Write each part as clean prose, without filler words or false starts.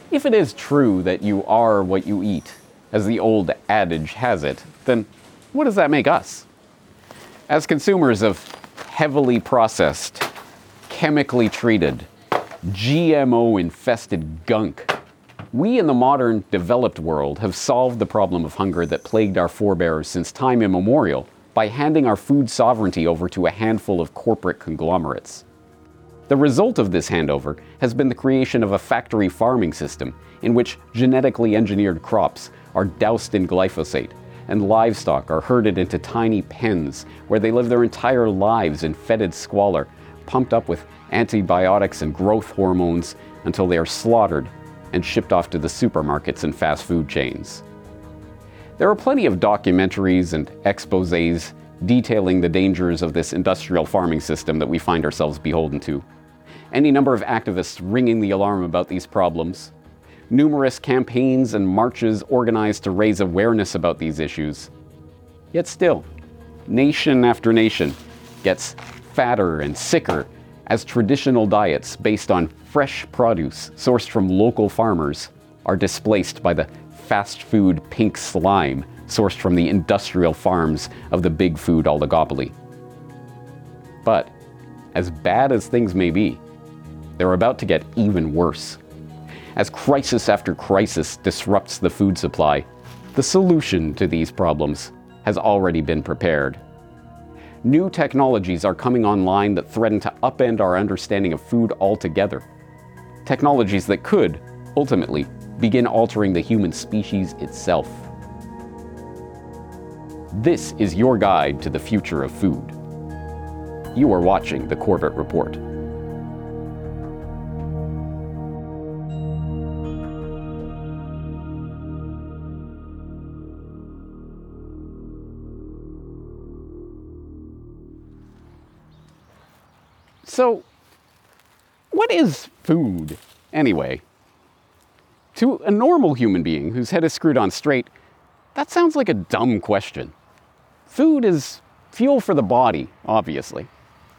If it is true that you are what you eat, as the old adage has it, then what does that make us? As consumers of heavily processed, chemically treated, GMO-infested gunk, we in the modern, developed world have solved the problem of hunger that plagued our forebears since time immemorial by handing our food sovereignty over to a handful of corporate conglomerates. The result of this handover has been the creation of a factory farming system in which genetically engineered crops are doused in glyphosate and livestock are herded into tiny pens where they live their entire lives in fetid squalor, pumped up with antibiotics and growth hormones until they are slaughtered and shipped off to the supermarkets and fast food chains. There are plenty of documentaries and exposés detailing the dangers of this industrial farming system that we find ourselves beholden to. Any number of activists ringing the alarm about these problems. Numerous campaigns and marches organized to raise awareness about these issues. Yet still, nation after nation gets fatter and sicker as traditional diets based on fresh produce sourced from local farmers are displaced by the fast food pink slime sourced from the industrial farms of the big food oligopoly. But, as bad as things may be, they're about to get even worse. As crisis after crisis disrupts the food supply, the solution to these problems has already been prepared. New technologies are coming online that threaten to upend our understanding of food altogether. Technologies that could, ultimately, begin altering the human species itself. This is your guide to the future of food. You are watching the Corbett Report. So, what is food, anyway? To a normal human being whose head is screwed on straight, that sounds like a dumb question. Food is fuel for the body, obviously.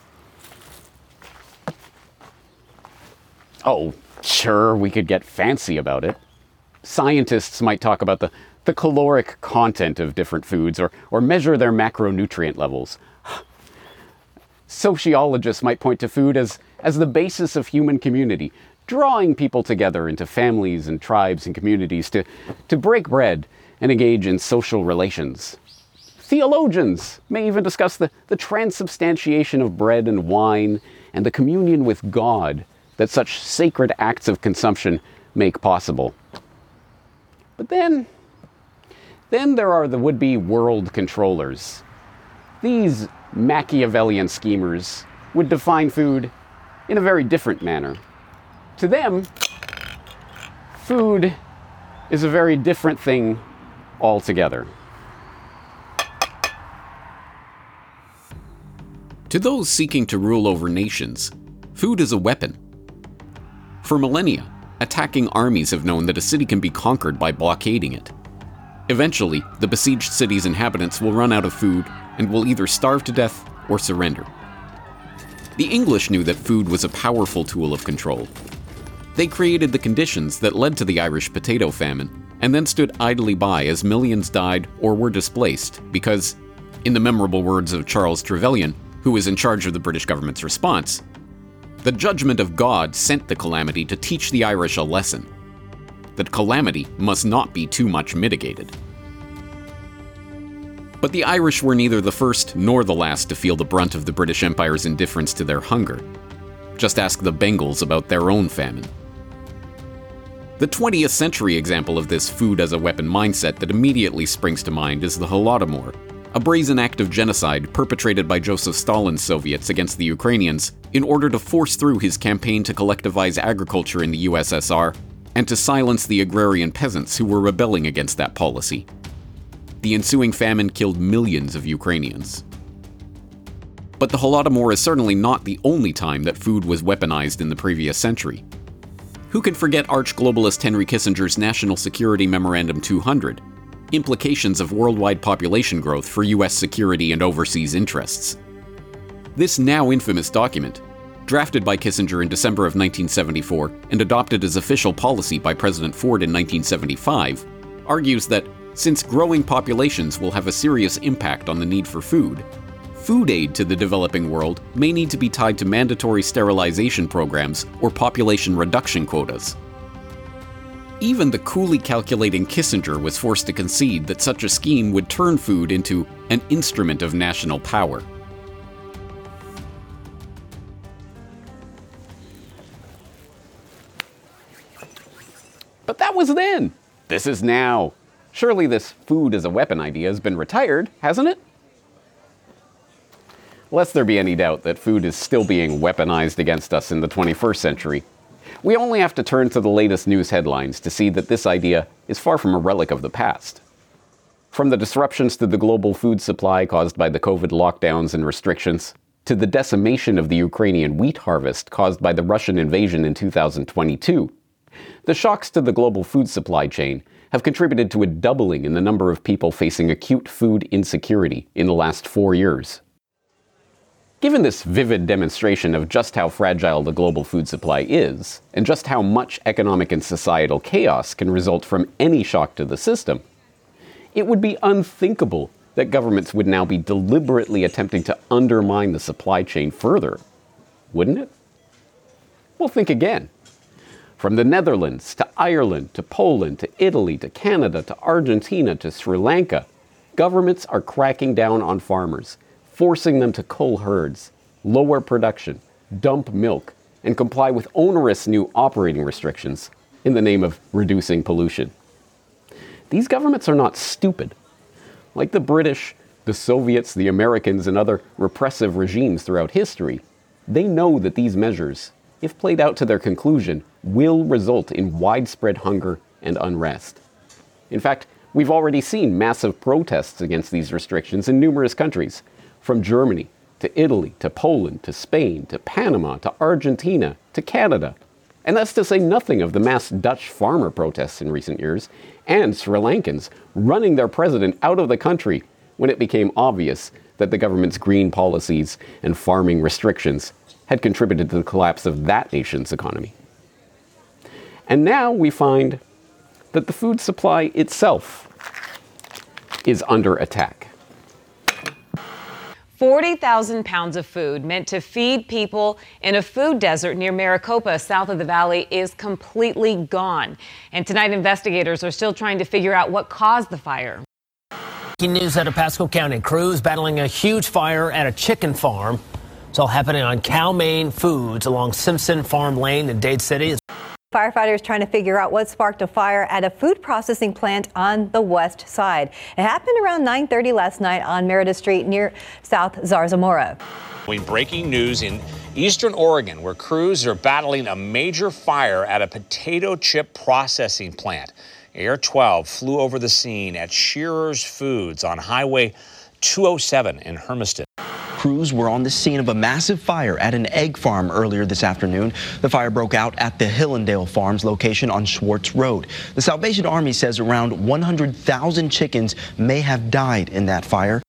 Oh, sure, we could get fancy about it. Scientists might talk about the caloric content of different foods or measure their macronutrient levels. Sociologists might point to food as the basis of human community, drawing people together into families and tribes and communities to break bread and engage in social relations. Theologians may even discuss the transubstantiation of bread and wine and the communion with God that such sacred acts of consumption make possible. But then there are the would-be world controllers. These Machiavellian schemers would define food in a very different manner. To them, food is a very different thing altogether. To those seeking to rule over nations, food is a weapon. For millennia, attacking armies have known that a city can be conquered by blockading it. Eventually, the besieged city's inhabitants will run out of food and will either starve to death or surrender. The English knew that food was a powerful tool of control. They created the conditions that led to the Irish potato famine, and then stood idly by as millions died or were displaced because, in the memorable words of Charles Trevelyan, who was in charge of the British government's response, the judgment of God sent the calamity to teach the Irish a lesson. That calamity must not be too much mitigated. But the Irish were neither the first nor the last to feel the brunt of the British Empire's indifference to their hunger. Just ask the Bengals about their own famine. The 20th century example of this food as a weapon mindset that immediately springs to mind is the Holodomor, a brazen act of genocide perpetrated by Joseph Stalin's Soviets against the Ukrainians in order to force through his campaign to collectivize agriculture in the USSR and to silence the agrarian peasants who were rebelling against that policy. The ensuing famine killed millions of Ukrainians. But the Holodomor is certainly not the only time that food was weaponized in the previous century. Who can forget arch-globalist Henry Kissinger's National Security Memorandum 200, Implications of Worldwide Population Growth for U.S. Security and Overseas Interests? This now infamous document drafted by Kissinger in December of 1974 and adopted as official policy by President Ford in 1975, argues that since growing populations will have a serious impact on the need for food, food aid to the developing world may need to be tied to mandatory sterilization programs or population reduction quotas. Even the coolly calculating Kissinger was forced to concede that such a scheme would turn food into an instrument of national power. But that was then. This is now. Surely this food as a weapon idea has been retired, hasn't it? Lest there be any doubt that food is still being weaponized against us in the 21st century, we only have to turn to the latest news headlines to see that this idea is far from a relic of the past. From the disruptions to the global food supply caused by the COVID lockdowns and restrictions, to the decimation of the Ukrainian wheat harvest caused by the Russian invasion in 2022, the shocks to the global food supply chain have contributed to a doubling in the number of people facing acute food insecurity in the last 4 years. Given this vivid demonstration of just how fragile the global food supply is, and just how much economic and societal chaos can result from any shock to the system, it would be unthinkable that governments would now be deliberately attempting to undermine the supply chain further, wouldn't it? Well, think again. From the Netherlands to Ireland to Poland to Italy to Canada to Argentina to Sri Lanka, governments are cracking down on farmers, forcing them to cull herds, lower production, dump milk, and comply with onerous new operating restrictions in the name of reducing pollution. These governments are not stupid. Like the British, the Soviets, the Americans, and other repressive regimes throughout history, they know that these measures, if played out to their conclusion, will result in widespread hunger and unrest. In fact, we've already seen massive protests against these restrictions in numerous countries, from Germany to Italy to Poland to Spain to Panama to Argentina to Canada. And that's to say nothing of the mass Dutch farmer protests in recent years and Sri Lankans running their president out of the country when it became obvious that the government's green policies and farming restrictions had contributed to the collapse of that nation's economy. And now we find that the food supply itself is under attack. 40,000 pounds of food meant to feed people in a food desert near Maricopa, south of the valley, is completely gone. And tonight, investigators are still trying to figure out what caused the fire. Breaking news out of Pasco County. Crews battling a huge fire at a chicken farm. It's all happening on Cal-Maine Foods along Simpson Farm Lane in Dade City. Firefighters trying to figure out what sparked a fire at a food processing plant on the west side. It happened around 9:30 last night on Merida Street near South Zarzamora. Breaking news in eastern Oregon, where crews are battling a major fire at a potato chip processing plant. Air 12 flew over the scene at Shearer's Foods on Highway 207 in Hermiston. Crews were on the scene of a massive fire at an egg farm earlier this afternoon. The fire broke out at the Hillendale Farms location on Schwartz Road. The Salvation Army says around 100,000 chickens may have died in that fire.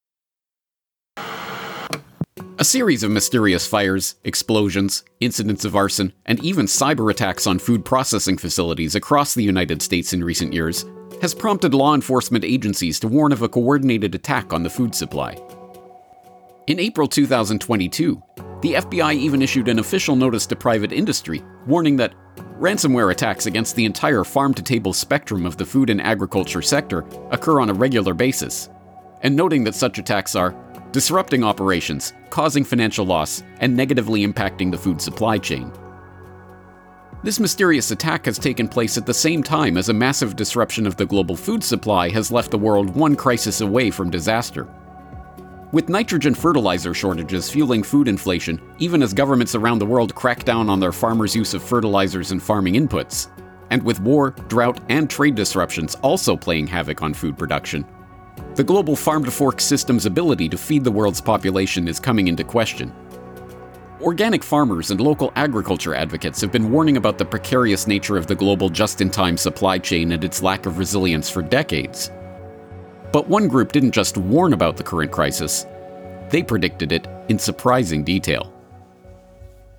A series of mysterious fires, explosions, incidents of arson, and even cyber attacks on food processing facilities across the United States in recent years has prompted law enforcement agencies to warn of a coordinated attack on the food supply. In April 2022, the FBI even issued an official notice to private industry, warning that ransomware attacks against the entire farm-to-table spectrum of the food and agriculture sector occur on a regular basis, and noting that such attacks are disrupting operations, causing financial loss, and negatively impacting the food supply chain. This mysterious attack has taken place at the same time as a massive disruption of the global food supply has left the world one crisis away from disaster. With nitrogen fertilizer shortages fueling food inflation, even as governments around the world crack down on their farmers' use of fertilizers and farming inputs, and with war, drought, and trade disruptions also playing havoc on food production, the global farm-to-fork system's ability to feed the world's population is coming into question. Organic farmers and local agriculture advocates have been warning about the precarious nature of the global just-in-time supply chain and its lack of resilience for decades. But one group didn't just warn about the current crisis, they predicted it in surprising detail.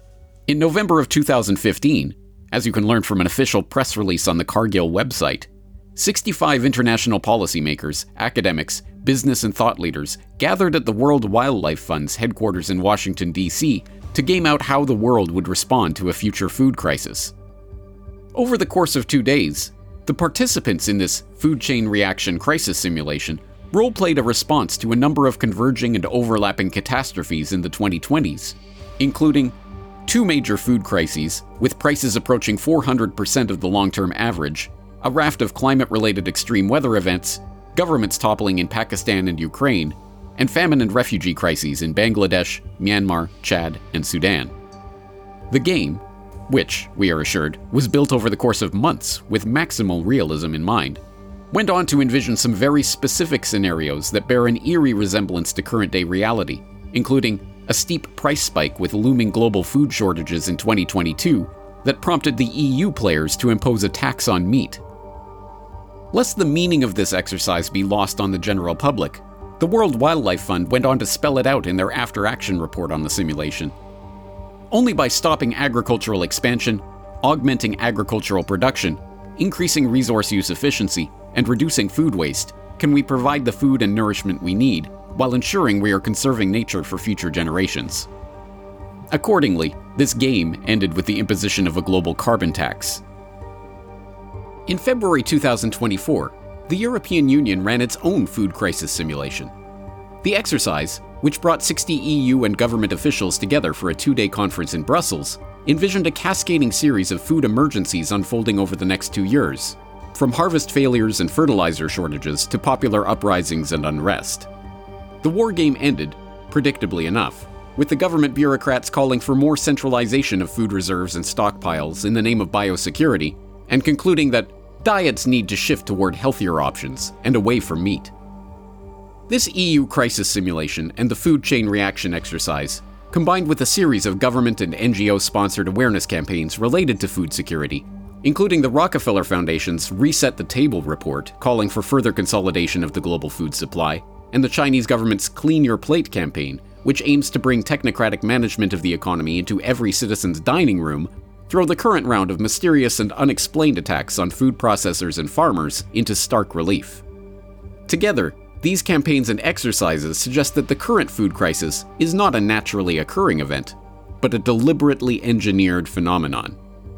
In November of 2015, as you can learn from an official press release on the Cargill website, 65 international policymakers, academics, business and thought leaders gathered at the World Wildlife Fund's headquarters in Washington, D.C. to game out how the world would respond to a future food crisis. Over the course of 2 days, the participants in this food chain reaction crisis simulation role-played a response to a number of converging and overlapping catastrophes in the 2020s, including 2 major food crises with prices approaching 400% of the long-term average, a raft of climate-related extreme weather events, governments toppling in Pakistan and Ukraine, and famine and refugee crises in Bangladesh, Myanmar, Chad, and Sudan. The game, which, we are assured, was built over the course of months with maximal realism in mind, went on to envision some very specific scenarios that bear an eerie resemblance to current-day reality, including a steep price spike with looming global food shortages in 2022 that prompted the EU players to impose a tax on meat. Lest the meaning of this exercise be lost on the general public, the World Wildlife Fund went on to spell it out in their after-action report on the simulation. Only by stopping agricultural expansion, augmenting agricultural production, increasing resource use efficiency, and reducing food waste can we provide the food and nourishment we need while ensuring we are conserving nature for future generations. Accordingly, this game ended with the imposition of a global carbon tax. In February 2024, the European Union ran its own food crisis simulation. The exercise, which brought 60 EU and government officials together for a 2-day conference in Brussels, envisioned a cascading series of food emergencies unfolding over the next 2 years, from harvest failures and fertilizer shortages to popular uprisings and unrest. The war game ended, predictably enough, with the government bureaucrats calling for more centralization of food reserves and stockpiles in the name of biosecurity, and concluding that diets need to shift toward healthier options and away from meat. This EU crisis simulation and the food chain reaction exercise, combined with a series of government and NGO-sponsored awareness campaigns related to food security, including the Rockefeller Foundation's Reset the Table report calling for further consolidation of the global food supply, and the Chinese government's Clean Your Plate campaign, which aims to bring technocratic management of the economy into every citizen's dining room, throw the current round of mysterious and unexplained attacks on food processors and farmers into stark relief. Together, these campaigns and exercises suggest that the current food crisis is not a naturally occurring event, but a deliberately engineered phenomenon.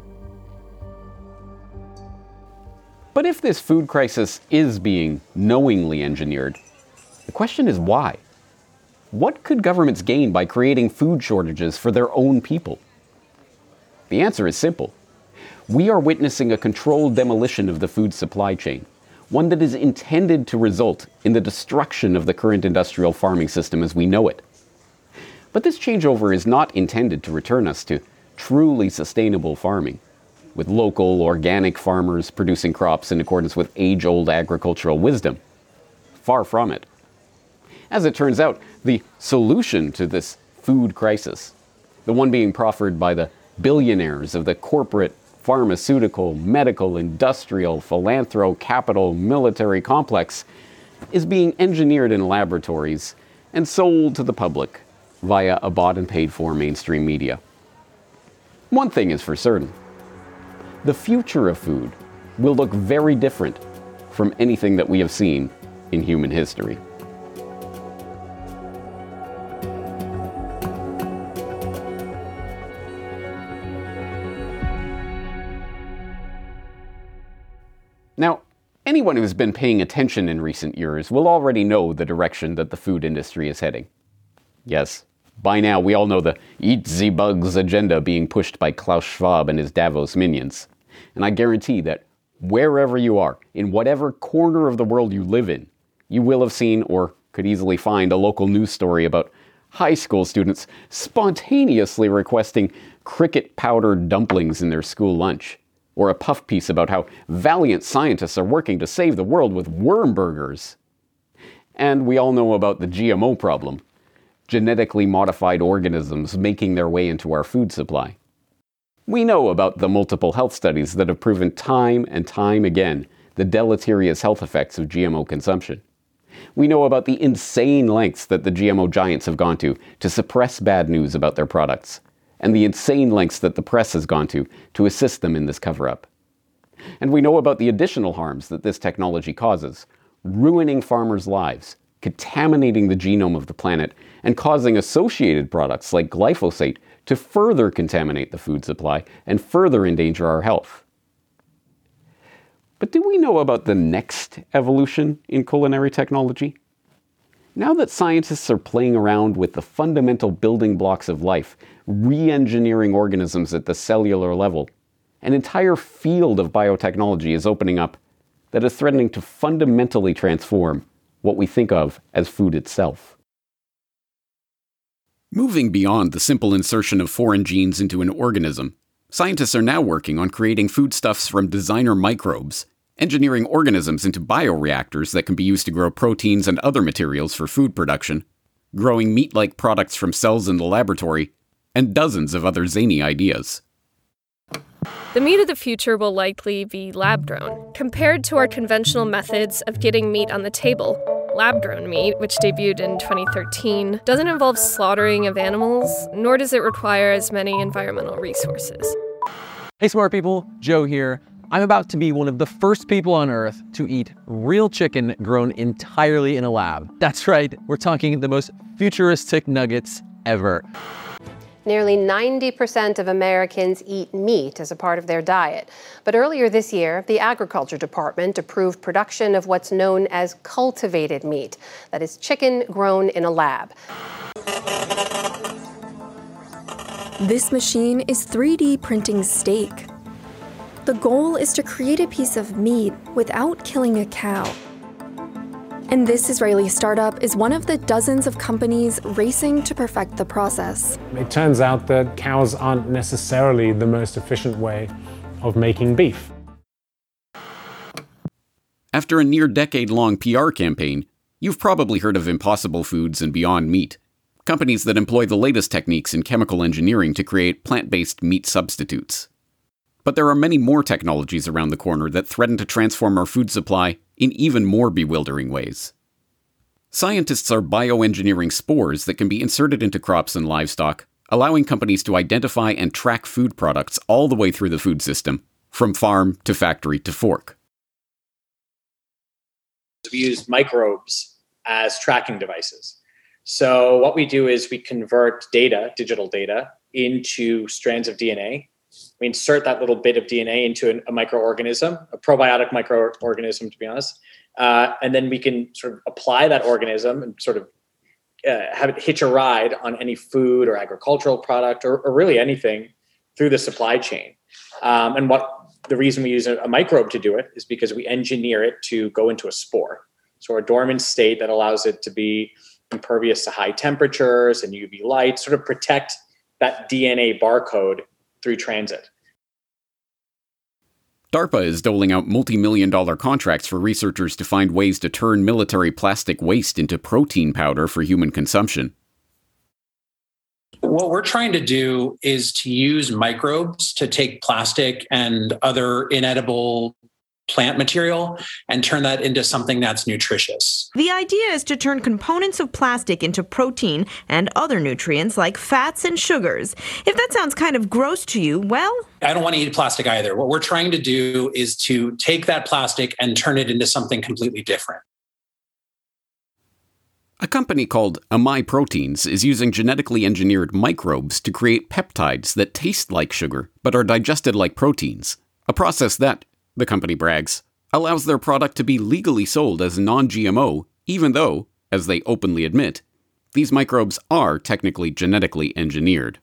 But if this food crisis is being knowingly engineered, the question is why? What could governments gain by creating food shortages for their own people? The answer is simple. We are witnessing a controlled demolition of the food supply chain, one that is intended to result in the destruction of the current industrial farming system as we know it. But this changeover is not intended to return us to truly sustainable farming, with local, organic farmers producing crops in accordance with age-old agricultural wisdom. Far from it. As it turns out, the solution to this food crisis, the one being proffered by the billionaires of the corporate, pharmaceutical, medical, industrial, philanthro, capital, military complex, is being engineered in laboratories and sold to the public via a bought and paid for mainstream media. One thing is for certain. The future of food will look very different from anything that we have seen in human history. Now, anyone who's been paying attention in recent years will already know the direction that the food industry is heading. Yes, by now we all know the Eat the Bugs agenda being pushed by Klaus Schwab and his Davos minions. And I guarantee that wherever you are, in whatever corner of the world you live in, you will have seen or could easily find a local news story about high school students spontaneously requesting cricket powdered dumplings in their school lunch, or a puff piece about how valiant scientists are working to save the world with worm burgers. And we all know about the GMO problem, genetically modified organisms making their way into our food supply. We know about the multiple health studies that have proven time and time again the deleterious health effects of GMO consumption. We know about the insane lengths that the GMO giants have gone to suppress bad news about their products, and the insane lengths that the press has gone to assist them in this cover-up. And we know about the additional harms that this technology causes, ruining farmers' lives, contaminating the genome of the planet, and causing associated products like glyphosate to further contaminate the food supply and further endanger our health. But do we know about the next evolution in culinary technology? Now that scientists are playing around with the fundamental building blocks of life, re-engineering organisms at the cellular level, an entire field of biotechnology is opening up that is threatening to fundamentally transform what we think of as food itself. Moving beyond the simple insertion of foreign genes into an organism, scientists are now working on creating foodstuffs from designer microbes, engineering organisms into bioreactors that can be used to grow proteins and other materials for food production, growing meat-like products from cells in the laboratory, and dozens of other zany ideas. The meat of the future will likely be lab-grown. Compared to our conventional methods of getting meat on the table, lab-grown meat, which debuted in 2013, doesn't involve slaughtering of animals, nor does it require as many environmental resources. Hey smart people, Joe here. I'm about to be one of the first people on Earth to eat real chicken grown entirely in a lab. That's right, we're talking the most futuristic nuggets ever. Nearly 90% of Americans eat meat as a part of their diet. But earlier this year, the Agriculture Department approved production of what's known as cultivated meat, that is chicken grown in a lab. This machine is 3D printing steak. The goal is to create a piece of meat without killing a cow. And this Israeli startup is one of the dozens of companies racing to perfect the process. It turns out that cows aren't necessarily the most efficient way of making beef. After a near-decade-long PR campaign, you've probably heard of Impossible Foods and Beyond Meat, companies that employ the latest techniques in chemical engineering to create plant-based meat substitutes. But there are many more technologies around the corner that threaten to transform our food supply in even more bewildering ways. Scientists are bioengineering spores that can be inserted into crops and livestock, allowing companies to identify and track food products all the way through the food system, from farm to factory to fork. We use microbes as tracking devices. So what we do is we convert data, digital data, into strands of DNA. We insert that little bit of DNA into a microorganism, a probiotic microorganism, to be honest. And then we can sort of apply that organism and sort of have it hitch a ride on any food or agricultural product or really anything through the supply chain. And the reason we use a microbe to do it is because we engineer it to go into a spore. So a dormant state that allows it to be impervious to high temperatures and UV light, sort of protect that DNA barcode through transit. DARPA is doling out multi-million-dollar contracts for researchers to find ways to turn military plastic waste into protein powder for human consumption. What we're trying to do is to use microbes to take plastic and other inedible plant material and turn that into something that's nutritious. The idea is to turn components of plastic into protein and other nutrients like fats and sugars. If that sounds kind of gross to you, well, I don't want to eat plastic either. What we're trying to do is to take that plastic and turn it into something completely different. A company called Amai Proteins is using genetically engineered microbes to create peptides that taste like sugar but are digested like proteins, a process that, the company brags, allows their product to be legally sold as non-GMO, even though, as they openly admit, these microbes are technically genetically engineered.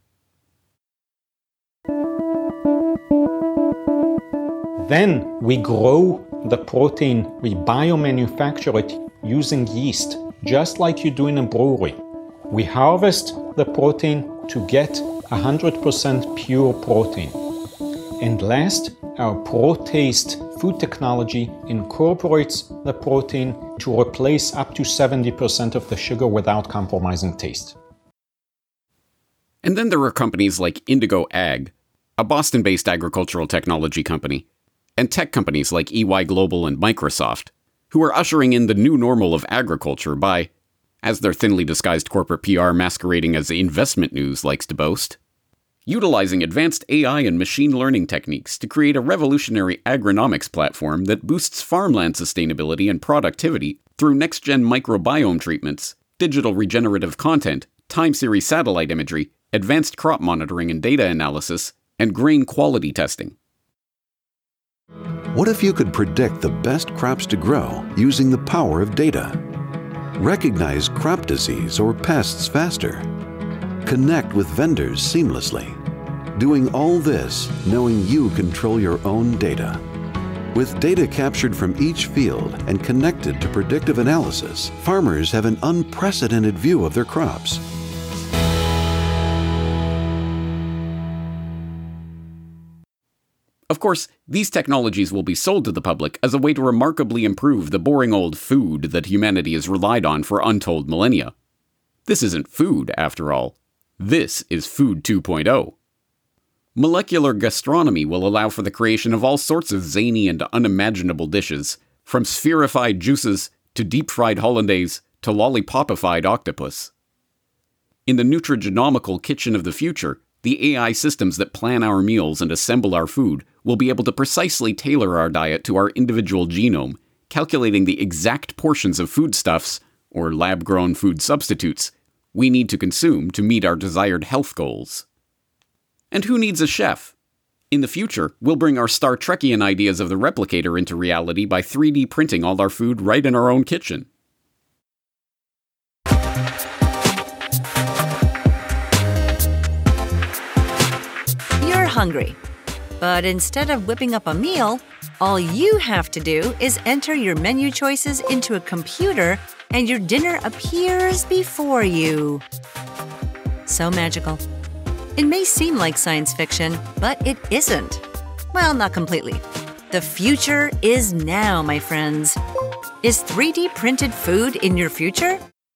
Then we grow the protein, we biomanufacture it using yeast, just like you do in a brewery. We harvest the protein to get 100% pure protein. And last, our ProTaste food technology incorporates the protein to replace up to 70% of the sugar without compromising taste. And then there are companies like Indigo Ag, a Boston-based agricultural technology company, and tech companies like EY Global and Microsoft, who are ushering in the new normal of agriculture by, as their thinly disguised corporate PR masquerading as investment news likes to boast, utilizing advanced AI and machine learning techniques to create a revolutionary agronomics platform that boosts farmland sustainability and productivity through next-gen microbiome treatments, digital regenerative content, time series satellite imagery, advanced crop monitoring and data analysis, and grain quality testing. What if you could predict the best crops to grow using the power of data? Recognize crop disease or pests faster. Connect with vendors seamlessly. Doing all this knowing you control your own data. With data captured from each field and connected to predictive analysis, farmers have an unprecedented view of their crops. Of course, these technologies will be sold to the public as a way to remarkably improve the boring old food that humanity has relied on for untold millennia. This isn't food, after all. This is Food 2.0. Molecular gastronomy will allow for the creation of all sorts of zany and unimaginable dishes, from spherified juices to deep-fried hollandaise to lollipopified octopus. In the nutrigenomical kitchen of the future, the AI systems that plan our meals and assemble our food will be able to precisely tailor our diet to our individual genome, calculating the exact portions of foodstuffs, or lab-grown food substitutes, we need to consume to meet our desired health goals. And who needs a chef? In the future, we'll bring our Star Trekian ideas of the replicator into reality by 3D printing all our food right in our own kitchen. You're hungry, but instead of whipping up a meal, all you have to do is enter your menu choices into a computer and your dinner appears before you. So magical. It may seem like science fiction, but it isn't. Well, not completely. The future is now, my friends. Is 3D printed food in your future?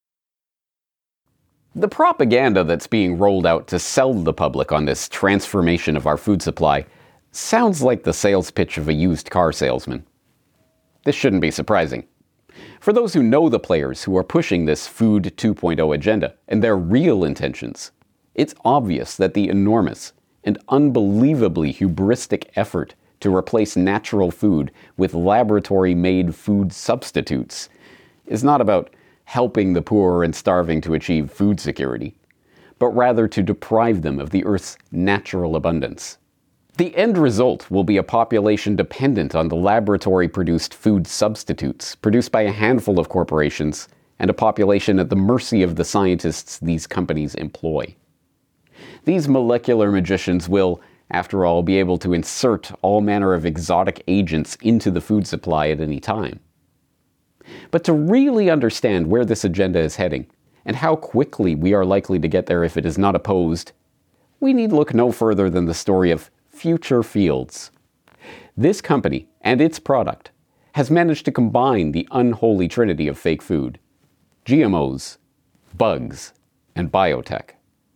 The propaganda that's being rolled out to sell the public on this transformation of our food supply sounds like the sales pitch of a used car salesman. This shouldn't be surprising. For those who know the players who are pushing this Food 2.0 agenda and their real intentions, it's obvious that the enormous and unbelievably hubristic effort to replace natural food with laboratory-made food substitutes is not about helping the poor and starving to achieve food security, but rather to deprive them of the Earth's natural abundance. The end result will be a population dependent on the laboratory-produced food substitutes produced by a handful of corporations and a population at the mercy of the scientists these companies employ. These molecular magicians will, after all, be able to insert all manner of exotic agents into the food supply at any time. But to really understand where this agenda is heading, and how quickly we are likely to get there if it is not opposed, we need look no further than the story of Future Fields. This company and its product has managed to combine the unholy trinity of fake food: GMOs, bugs, and biotech.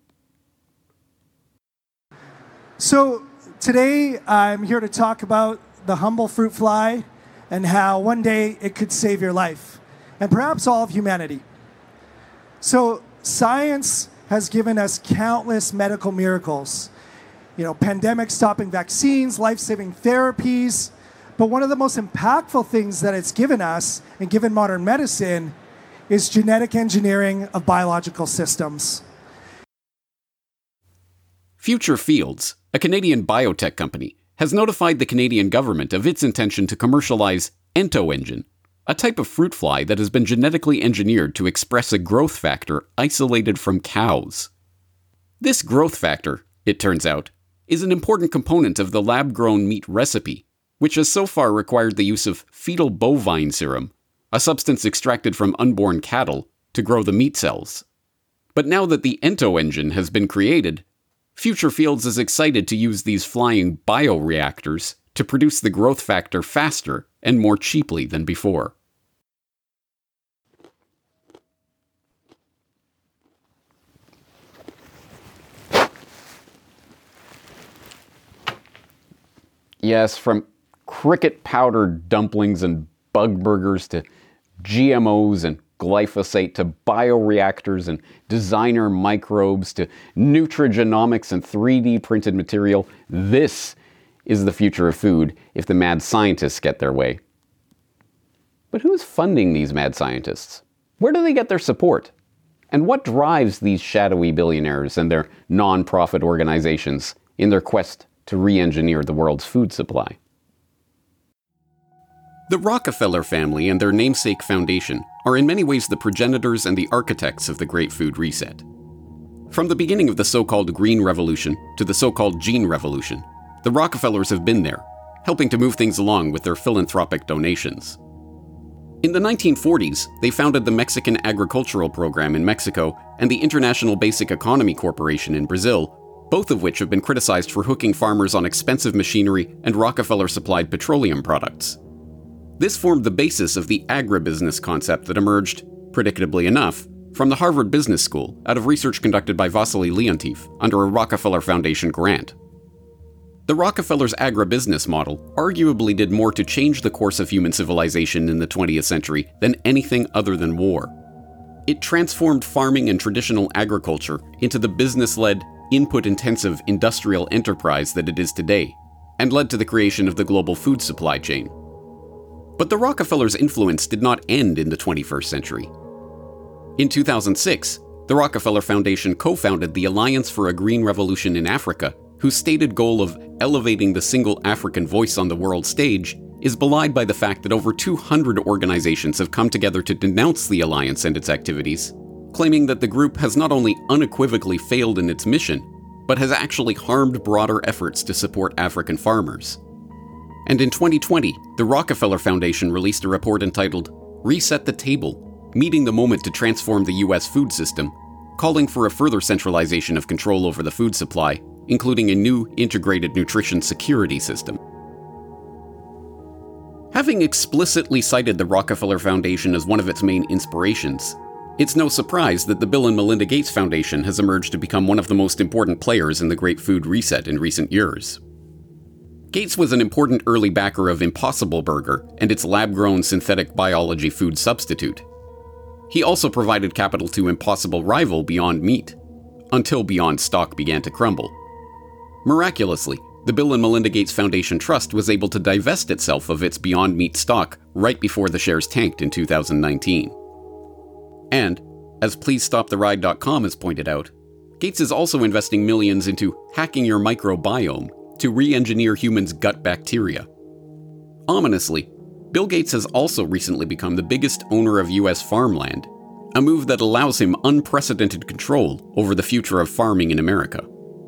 So today I'm here to talk about the humble fruit fly and how one day it could save your life, and perhaps all of humanity. So science has given us countless medical miracles. Pandemic stopping vaccines, life-saving therapies. But one of the most impactful things that it's given us and given modern medicine is genetic engineering of biological systems. Future Fields, a Canadian biotech company, has notified the Canadian government of its intention to commercialize EntoEngine, a type of fruit fly that has been genetically engineered to express a growth factor isolated from cows. This growth factor, it turns out, is an important component of the lab-grown meat recipe, which has so far required the use of fetal bovine serum, a substance extracted from unborn cattle, to grow the meat cells. But now that the EntoEngine has been created, Future Fields is excited to use these flying bioreactors to produce the growth factor faster and more cheaply than before. Yes, from cricket powdered dumplings and bug burgers to GMOs and glyphosate to bioreactors and designer microbes to nutrigenomics and 3D printed material. This is the future of food if the mad scientists get their way. But who's funding these mad scientists? Where do they get their support? And what drives these shadowy billionaires and their non-profit organizations in their quest to re-engineer the world's food supply? The Rockefeller family and their namesake foundation are in many ways the progenitors and the architects of the Great Food Reset. From the beginning of the so-called Green Revolution to the so-called Gene Revolution, the Rockefellers have been there, helping to move things along with their philanthropic donations. In the 1940s, they founded the Mexican Agricultural Program in Mexico and the International Basic Economy Corporation in Brazil, both of which have been criticized for hooking farmers on expensive machinery and Rockefeller-supplied petroleum products. This formed the basis of the agribusiness concept that emerged, predictably enough, from the Harvard Business School out of research conducted by Vasily Leontief under a Rockefeller Foundation grant. The Rockefellers' agribusiness model arguably did more to change the course of human civilization in the 20th century than anything other than war. It transformed farming and traditional agriculture into the business-led, input-intensive industrial enterprise that it is today, and led to the creation of the global food supply chain. But the Rockefellers' influence did not end in the 21st century. In 2006, the Rockefeller Foundation co-founded the Alliance for a Green Revolution in Africa, whose stated goal of elevating the single African voice on the world stage is belied by the fact that over 200 organizations have come together to denounce the alliance and its activities, claiming that the group has not only unequivocally failed in its mission, but has actually harmed broader efforts to support African farmers. And in 2020, the Rockefeller Foundation released a report entitled Reset the Table, Meeting the Moment to Transform the U.S. Food System, calling for a further centralization of control over the food supply, including a new integrated nutrition security system. Having explicitly cited the Rockefeller Foundation as one of its main inspirations, it's no surprise that the Bill and Melinda Gates Foundation has emerged to become one of the most important players in the Great Food Reset in recent years. Gates was an important early backer of Impossible Burger and its lab-grown synthetic biology food substitute. He also provided capital to impossible rival Beyond Meat, until Beyond stock began to crumble. Miraculously, the Bill and Melinda Gates Foundation Trust was able to divest itself of its Beyond Meat stock right before the shares tanked in 2019. And, as PleaseStopTheRide.com has pointed out, Gates is also investing millions into hacking your microbiome to re-engineer humans' gut bacteria. Ominously, Bill Gates has also recently become the biggest owner of U.S. farmland, a move that allows him unprecedented control over the future of farming in America.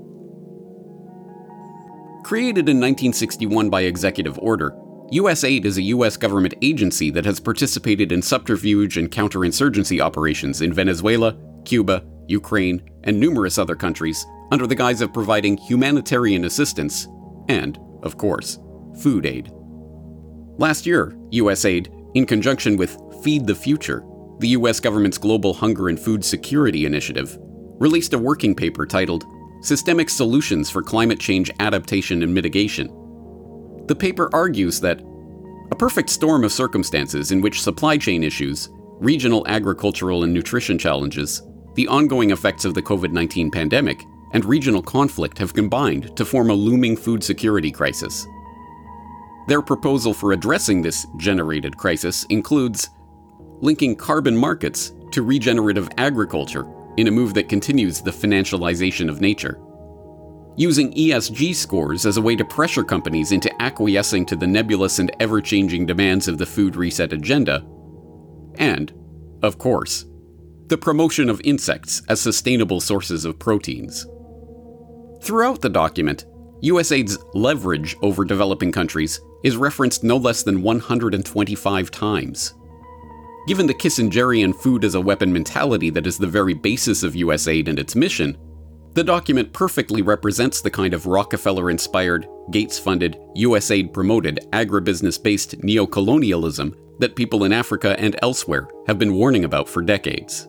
Created in 1961 by executive order, USAID is a U.S. government agency that has participated in subterfuge and counterinsurgency operations in Venezuela, Cuba, Ukraine, and numerous other countries under the guise of providing humanitarian assistance and, of course, food aid. Last year, USAID, in conjunction with Feed the Future, the U.S. government's global hunger and food security initiative, released a working paper titled Systemic Solutions for Climate Change Adaptation and Mitigation. The paper argues that a perfect storm of circumstances in which supply chain issues, regional agricultural and nutrition challenges, the ongoing effects of the COVID-19 pandemic, and regional conflict have combined to form a looming food security crisis. Their proposal for addressing this generated crisis includes linking carbon markets to regenerative agriculture in a move that continues the financialization of nature, using ESG scores as a way to pressure companies into acquiescing to the nebulous and ever-changing demands of the food reset agenda, and, of course, the promotion of insects as sustainable sources of proteins. Throughout the document, USAID's leverage over developing countries is referenced no less than 125 times. Given the Kissingerian food as a weapon mentality that is the very basis of USAID and its mission, the document perfectly represents the kind of Rockefeller-inspired, Gates-funded, USAID-promoted, agribusiness-based neocolonialism that people in Africa and elsewhere have been warning about for decades.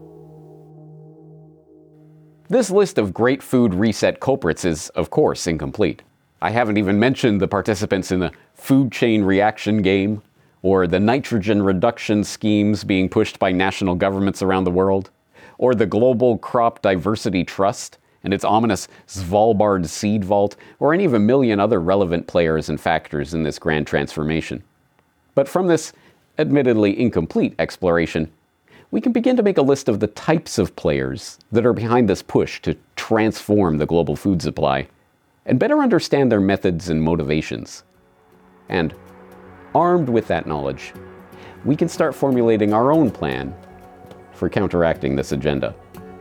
This list of Great Food Reset culprits is, of course, incomplete. I haven't even mentioned the participants in the food chain reaction game, or the nitrogen reduction schemes being pushed by national governments around the world, or the Global Crop Diversity Trust and its ominous Svalbard seed vault, or any of a million other relevant players and factors in this grand transformation. But from this admittedly incomplete exploration, we can begin to make a list of the types of players that are behind this push to transform the global food supply, and better understand their methods and motivations. And armed with that knowledge, we can start formulating our own plan for counteracting this agenda.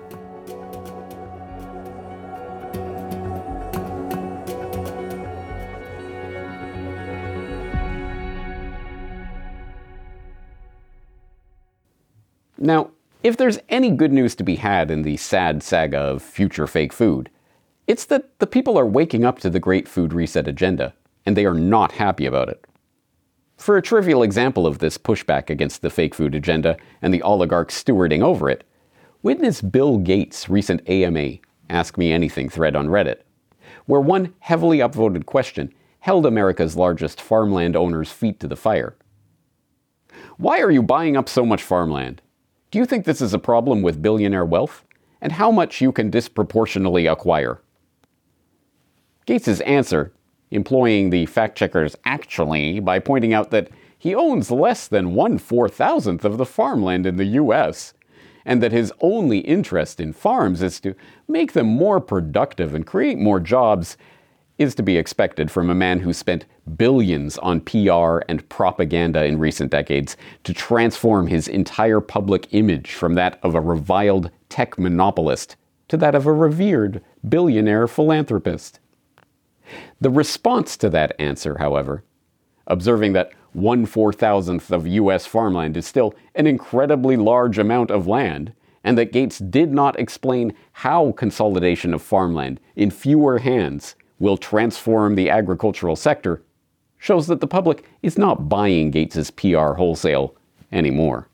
Now, if there's any good news to be had in the sad saga of future fake food, it's that the people are waking up to the Great Food Reset agenda, and they are not happy about it. For a trivial example of this pushback against the fake food agenda and the oligarchs stewarding over it, witness Bill Gates' recent AMA, Ask Me Anything thread on Reddit, where one heavily upvoted question held America's largest farmland owners' feet to the fire. Why are you buying up so much farmland? Do you think this is a problem with billionaire wealth? And how much you can disproportionately acquire? Gates' answer, employing the fact-checkers actually by pointing out that he owns less than 1/4000th of the farmland in the US, and that his only interest in farms is to make them more productive and create more jobs, is to be expected from a man who spent billions on PR and propaganda in recent decades to transform his entire public image from that of a reviled tech monopolist to that of a revered billionaire philanthropist. The response to that answer, however, observing that 1/4000th of US farmland is still an incredibly large amount of land, and that Gates did not explain how consolidation of farmland in fewer hands will transform the agricultural sector, shows that the public is not buying Gates' PR wholesale anymore.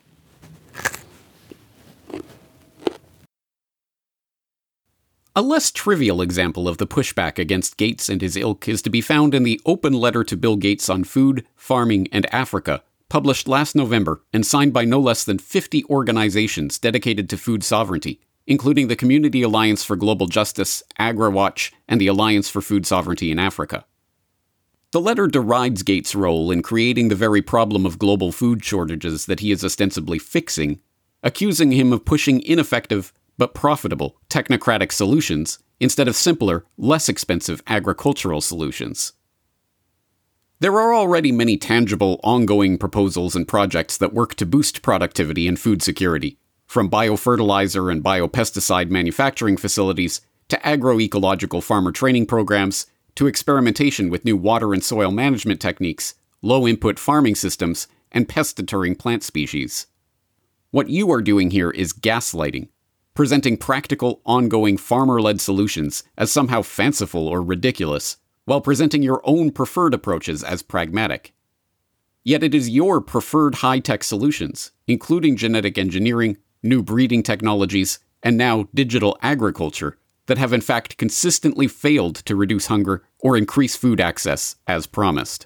A less trivial example of the pushback against Gates and his ilk is to be found in the open letter to Bill Gates on food, farming, and Africa, published last November and signed by no less than 50 organizations dedicated to food sovereignty, including the Community Alliance for Global Justice, AgriWatch, and the Alliance for Food Sovereignty in Africa. The letter derides Gates' role in creating the very problem of global food shortages that he is ostensibly fixing, accusing him of pushing ineffective but profitable technocratic solutions instead of simpler, less expensive agricultural solutions. There are already many tangible, ongoing proposals and projects that work to boost productivity and food security, from biofertilizer and biopesticide manufacturing facilities to agroecological farmer training programs to experimentation with new water and soil management techniques, low-input farming systems, and pest-deterring plant species. What you are doing here is gaslighting, presenting practical, ongoing farmer-led solutions as somehow fanciful or ridiculous, while presenting your own preferred approaches as pragmatic. Yet it is your preferred high-tech solutions, including genetic engineering, new breeding technologies, and now digital agriculture, that have in fact consistently failed to reduce hunger or increase food access as promised.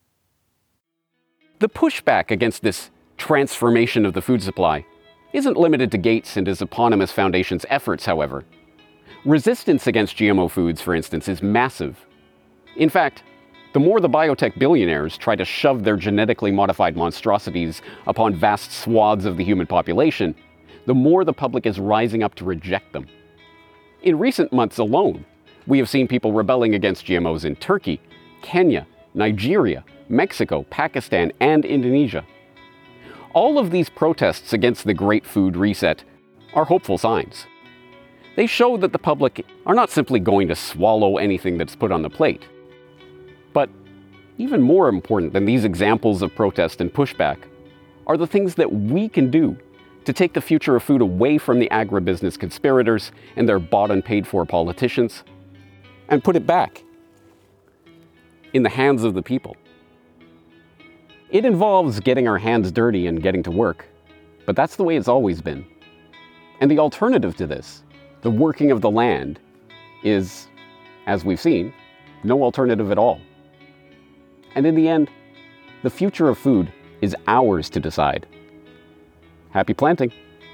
The pushback against this transformation of the food supply isn't limited to Gates and his eponymous foundation's efforts, however. Resistance against GMO foods, for instance, is massive. In fact, the more the biotech billionaires try to shove their genetically modified monstrosities upon vast swaths of the human population, the more the public is rising up to reject them. In recent months alone, we have seen people rebelling against GMOs in Turkey, Kenya, Nigeria, Mexico, Pakistan, and Indonesia. All of these protests against the Great Food Reset are hopeful signs. They show that the public are not simply going to swallow anything that's put on the plate. But even more important than these examples of protest and pushback are the things that we can do to take the future of food away from the agribusiness conspirators and their bought and paid for politicians and put it back in the hands of the people. It involves getting our hands dirty and getting to work, but that's the way it's always been. And the alternative to this, the working of the land, is, as we've seen, no alternative at all. And in the end, the future of food is ours to decide. Happy planting.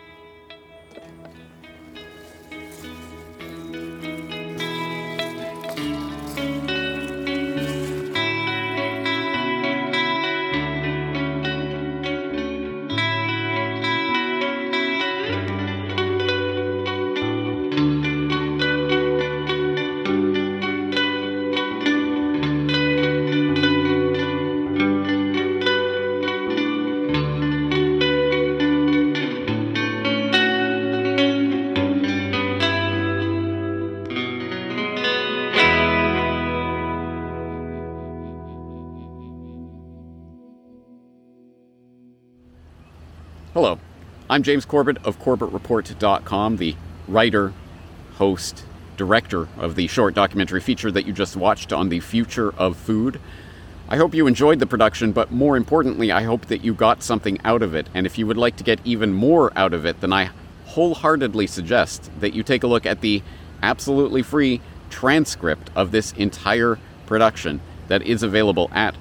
Hello, I'm James Corbett of CorbettReport.com, the writer, host, director of the short documentary feature that you just watched on the future of food. I hope you enjoyed the production, but more importantly, I hope that you got something out of it. And if you would like to get even more out of it, then I wholeheartedly suggest that you take a look at the absolutely free transcript of this entire production that is available at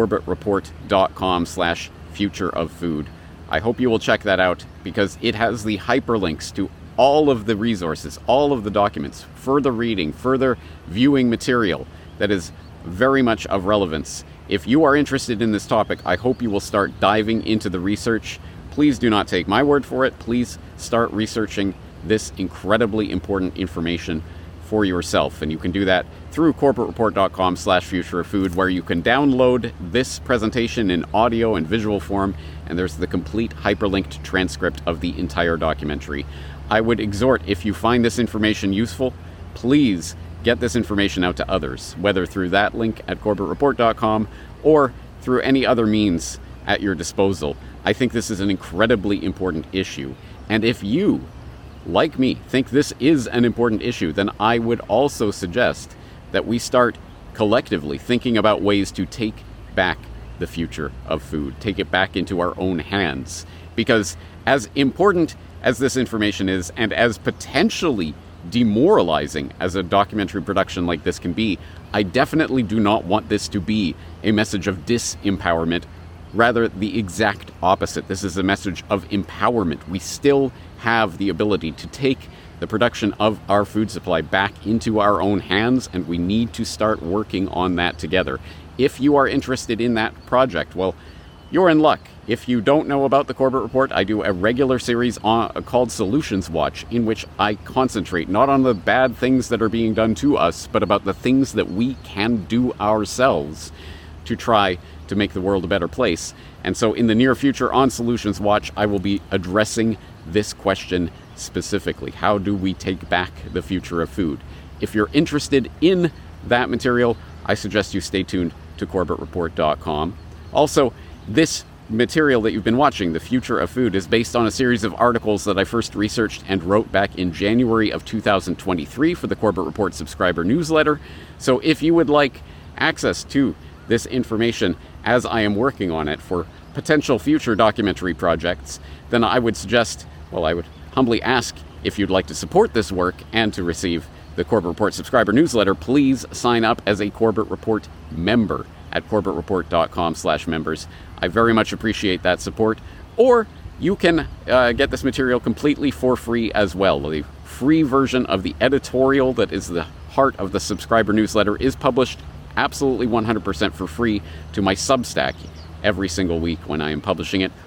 CorbettReport.com/futureoffood. I hope you will check that out because it has the hyperlinks to all of the resources, all of the documents, further reading, further viewing material that is very much of relevance. If you are interested in this topic, I hope you will start diving into the research. Please do not take my word for it. Please start researching this incredibly important information for yourself. And you can do that through CorbettReport.com/futureoffood, where you can download this presentation in audio and visual form, and there's the complete hyperlinked transcript of the entire documentary. I would exhort, if you find this information useful, please get this information out to others, whether through that link at CorbettReport.com or through any other means at your disposal. I think this is an incredibly important issue. And if you, like me, think this is an important issue, then I would also suggest that we start collectively thinking about ways to take back the future of food, take it back into our own hands. Because as important as this information is, and as potentially demoralizing as a documentary production like this can be, I definitely do not want this to be a message of disempowerment. Rather, the exact opposite. This is a message of empowerment. We still have the ability to take the production of our food supply back into our own hands, and we need to start working on that together. If you are interested in that project, well, you're in luck. If you don't know about the Corbett Report, I do a regular series called Solutions Watch, in which I concentrate not on the bad things that are being done to us, but about the things that we can do ourselves to try to make the world a better place. And so in the near future on Solutions Watch, I will be addressing this question specifically. How do we take back the future of food? If you're interested in that material, I suggest you stay tuned to CorbettReport.com. Also, this material that you've been watching, The Future of Food, is based on a series of articles that I first researched and wrote back in January of 2023 for the Corbett Report subscriber newsletter. So if you would like access to this information as I am working on it for potential future documentary projects, then I would suggest, well, I would humbly ask if you'd like to support this work and to receive the Corbett Report subscriber newsletter, please sign up as a Corbett Report member at CorbettReport.com/members. I very much appreciate that support. Or you can get this material completely for free as well. The free version of the editorial that is the heart of the subscriber newsletter is published absolutely 100% for free to my Substack every single week when I am publishing it.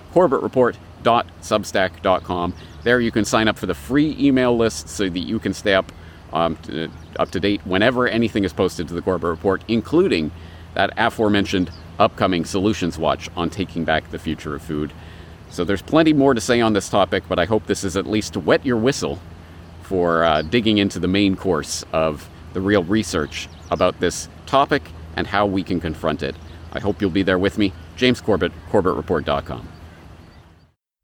CorbettReport.substack.com. There you can sign up for the free email list so that you can stay up to date whenever anything is posted to the Corbett Report, including that aforementioned upcoming Solutions Watch on taking back the future of food. So there's plenty more to say on this topic, but I hope this is at least to wet your whistle for digging into the main course of the real research about this topic and how we can confront it. I hope you'll be there with me. James Corbett, CorbettReport.com.